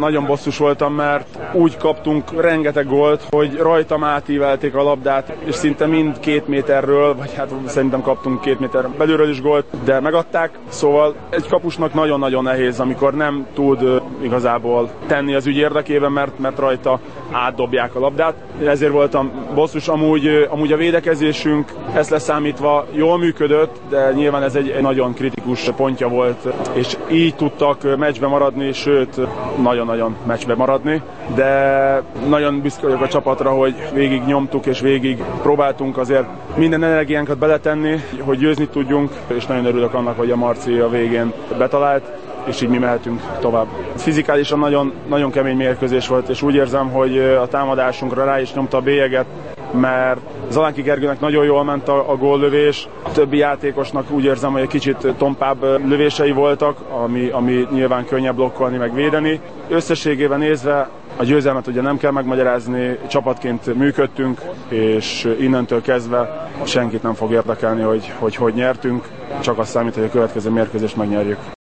Nagyon bosszus voltam, mert úgy kaptunk rengeteg gólt, hogy rajtam átívelték a labdát, és szinte mind 2 méterről, vagy hát szerintem kaptunk 2 méter belülről is gólt, de megadták. Szóval egy kapusnak nagyon-nagyon nehéz, amikor nem tud igazából tenni az ügy érdekében, mert rajta átdobják a labdát. Ezért voltam bosszus, amúgy a védekezésünk ezt leszámítva jól működött, de nyilván ez egy nagyon kritikus pontja volt, és így tudtak meccsbe maradni, sőt, nagyon-nagyon meccsbe maradni, de nagyon büszke vagyok a csapatra, hogy végig nyomtuk és végig próbáltunk azért minden energiánkat beletenni, hogy győzni tudjunk, és nagyon örülök annak, hogy a Marci a végén betalált, és így mi mehetünk tovább. Fizikálisan nagyon, nagyon kemény mérkőzés volt, és úgy érzem, hogy a támadásunkra rá is nyomta a bélyeget, mert Zalánki Gergőnek nagyon jól ment a góllövés, a többi játékosnak úgy érzem, hogy egy kicsit tompább lövései voltak, ami nyilván könnyebb blokkolni, meg védeni. Összességében nézve a győzelmet ugye nem kell megmagyarázni, csapatként működtünk, és innentől kezdve senkit nem fog érdekelni, hogy nyertünk, csak azt számít, hogy a következő mérkőzést megnyerjük.